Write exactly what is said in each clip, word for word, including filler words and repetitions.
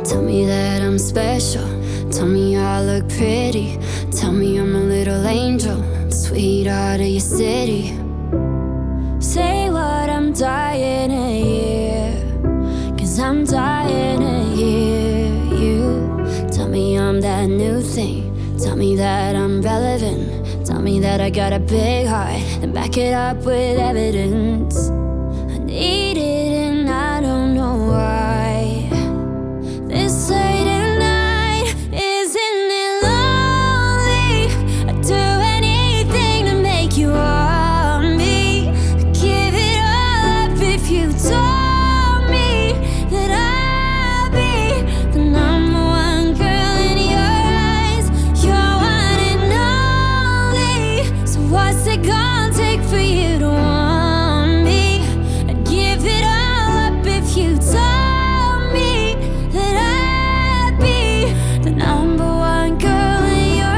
Tell me that I'm special. Tell me I look pretty. Tell me I'm a little angel, sweetheart of your city. Say what I'm dying to hear, 'cause I'm dying to hear you. Tell me I'm that new thing. Tell me that I'm relevant. Tell me that I got a big heart, and back it up with evidence. I need it and I don't know why. This late at night, isn't it lonely? I'd do anything to make you want me. I'd give it all up if you told me that I'd be the number one girl in your eyes. You're one and only. So what's it gonna take for you to want me? I'd give it all up if you told me that I'd be the number one girl in your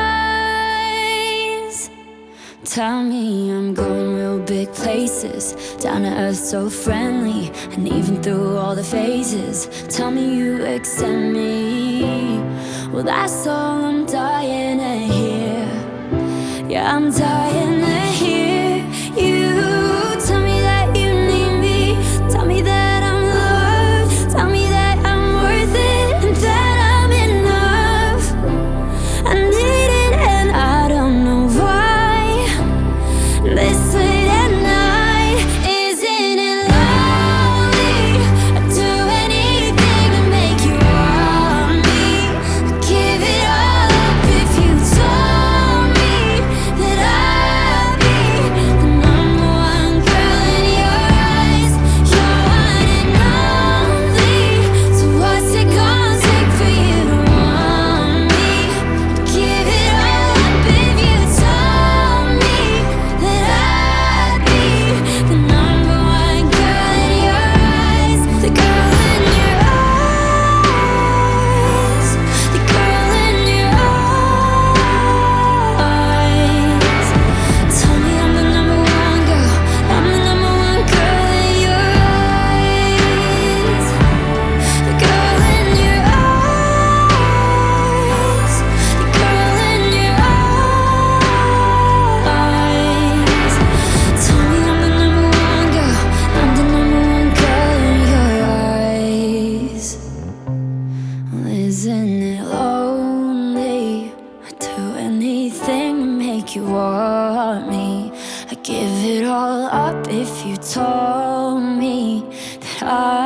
eyes. Tell me I'm going real big places, down to earth so friendly, and even through all the phases. Tell me you accept me. Well, that's all I'm dying to hear. Yeah, I'm dying to hear you. Tell me that you need me. Tell me that I'm loved. Tell me that I'm worth it and that I'm enough. I need it and I don't know why. This late at night, isn't it lonely? I'd do anything to make you want me. I'd give it all up if you told me that I'd be the number one girl in your eyes. You're one and only. So what's it gonna take for you to want me? I'd give it all up if you told me that I'd be the number one girl in your eyes. The girl in your eyes. The girl in your eyes. Tell me I'm the number one girl. I'm the number one girl in your eyes. The girl in your eyes. The girl in your eyes. Tell me I'm the number one girl. I'm the number one girl in your eyes. Well, isn't it lonely? I'd do anything to make you want me. I'd give it all up if you told me that I